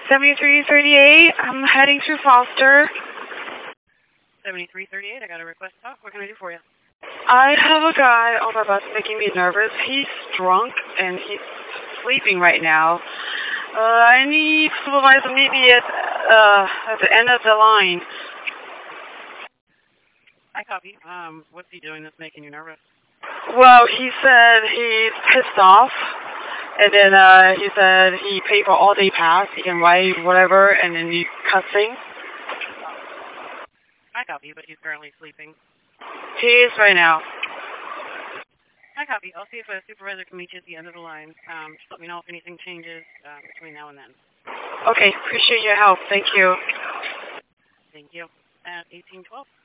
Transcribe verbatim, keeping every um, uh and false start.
seventy-three thirty-eight, I'm heading through Foster. seventy-three thirty-eight, I got a request to talk. What can I do for you? I have a guy on the bus making me nervous. He's drunk and he's sleeping right now. Uh, I need supervisor meet me at, uh, at the end of the line. I copy. Um, what's he doing that's making you nervous? Well, he said he's pissed off. And then uh, he said he paid for all day pass. He can ride whatever, and then he's cussing. I copy, but he's currently sleeping. He is right now. I copy. I'll see if a supervisor can meet you at the end of the line. Um, just let me know if anything changes uh, between now and then. Okay, appreciate your help. Thank you. Thank you. At eighteen twelve.